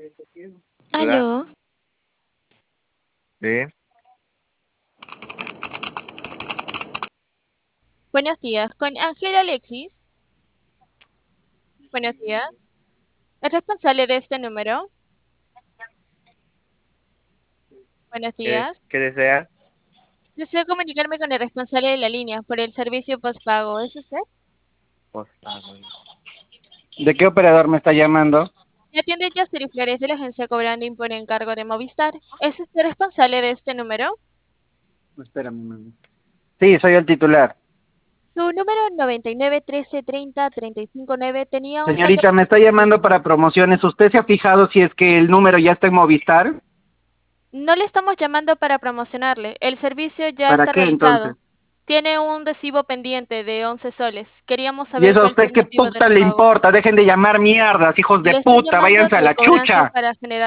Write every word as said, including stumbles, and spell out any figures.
Hola, Aló, sí, buenos días. Con Ángela Alexis. Buenos días. ¿Es responsable de este número? Buenos ¿qué, días. qué desea? Deseo comunicarme con el responsable de la línea por el servicio postpago. ¿Es usted? Pues, ah, muy bien. ¿De qué operador me está llamando? Me atiende Yasteri Flores de la agencia Cobranding por encargo de Movistar. ¿Es usted responsable de este número? Espérame un momento. Sí, soy el titular. Su número noventa y nueve trece treinta treinta y cinco nueve tenía un saldo. Señorita, me está llamando para promociones. ¿Usted se ha fijado si es que el número ya está en Movistar? No le estamos llamando para promocionarle. El servicio ya ¿Para está qué entonces? realizado. Tiene un recibo pendiente de once soles. Queríamos ¿Y saber eso a cuál fue usted el qué motivo de puta su le pago. importa? Dejen de llamar mierdas, hijos de Le estoy puta, llamando váyanse a de la cobranza chucha. para generar